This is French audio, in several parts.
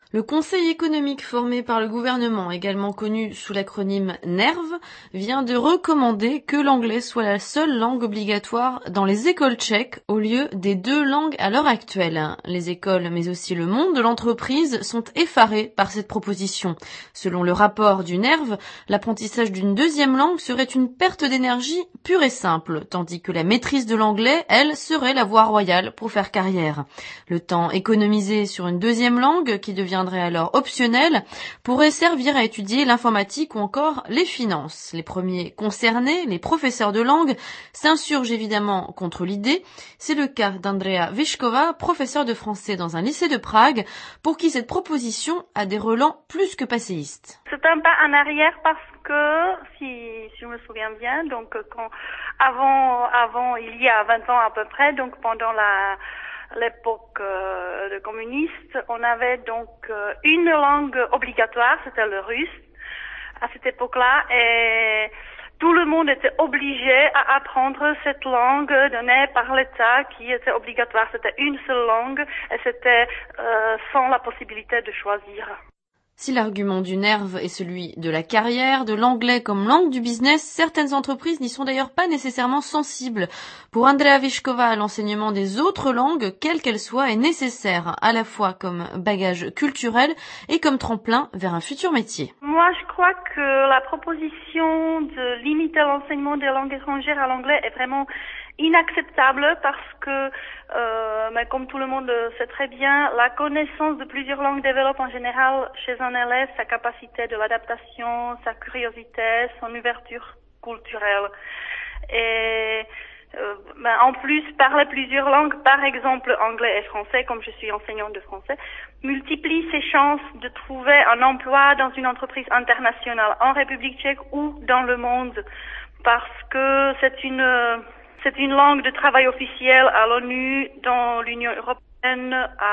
Le Conseil économique formé par le gouvernement, également connu sous l'acronyme NERV, vient de recommander que l'anglais soit la seule langue obligatoire dans les écoles tchèques au lieu des 2 langues à l'heure actuelle. Les écoles, mais aussi le monde de l'entreprise, sont effarés par cette proposition. Selon le rapport du NERV, l'apprentissage d'une 2e langue serait une perte d'énergie pure et simple, tandis que la maîtrise de l'anglais, elle, serait la voie royale pour faire carrière. Le temps économisé sur une 2e langue, qui deviendrait alors optionnelle, pourrait servir à étudier l'informatique ou encore les finances. Les premiers concernés, les professeurs de langue, s'insurgent évidemment contre l'idée. C'est le cas d'Andrea Vyšková, professeure de français dans un lycée de Prague, pour qui cette proposition a des relents plus que passéistes. C'est un pas en arrière parce que, si je me souviens bien, donc avant, il y a 20 ans à peu près, donc pendant l'époque de communiste, on avait donc une langue obligatoire, c'était le russe à cette époque-là, et tout le monde était obligé à apprendre cette langue donnée par l'État qui était obligatoire. C'était une seule langue et c'était sans la possibilité de choisir. Si l'argument du NERV est celui de la carrière, de l'anglais comme langue du business, certaines entreprises n'y sont d'ailleurs pas nécessairement sensibles. Pour Andrea Vyšková, l'enseignement des autres langues, quelles qu'elles soient, est nécessaire, à la fois comme bagage culturel et comme tremplin vers un futur métier. Moi, je crois que la proposition de limiter l'enseignement des langues étrangères à l'anglais est vraiment inacceptable parce que, mais comme tout le monde sait très bien, la connaissance de plusieurs langues développe en général chez un élève sa capacité de l'adaptation, sa curiosité, son ouverture culturelle. Et en plus, parler plusieurs langues, par exemple anglais et français, comme je suis enseignante de français, multiplie ses chances de trouver un emploi dans une entreprise internationale en République tchèque ou dans le monde, parce que c'est une langue de travail officielle à l'ONU, dans l'Union européenne,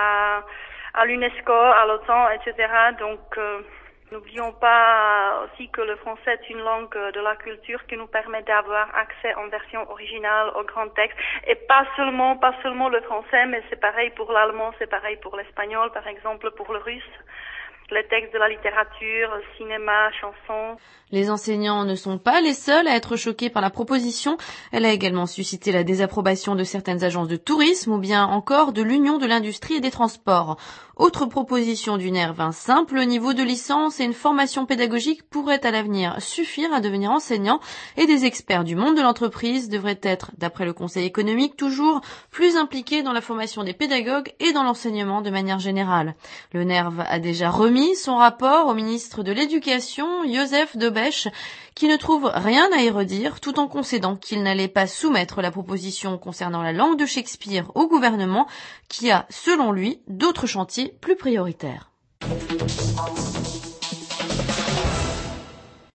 à l'UNESCO, à l'OTAN, etc. Donc, n'oublions pas aussi que le français est une langue de la culture qui nous permet d'avoir accès en version originale aux grands textes. Et pas seulement le français, mais c'est pareil pour l'allemand, c'est pareil pour l'espagnol, par exemple, pour le russe. Les textes de la littérature, cinéma, chansons. Les enseignants ne sont pas les seuls à être choqués par la proposition. Elle a également suscité la désapprobation de certaines agences de tourisme ou bien encore de l'Union de l'industrie et des transports. Autre proposition du NERV, un simple niveau de licence et une formation pédagogique pourraient à l'avenir suffire à devenir enseignant et des experts du monde de l'entreprise devraient être, d'après le Conseil économique, toujours plus impliqués dans la formation des pédagogues et dans l'enseignement de manière générale. Le NERV a déjà remis son rapport au ministre de l'Éducation, Joseph Dobeš, qui ne trouve rien à y redire tout en concédant qu'il n'allait pas soumettre la proposition concernant la langue de Shakespeare au gouvernement qui a, selon lui, d'autres chantiers plus prioritaires.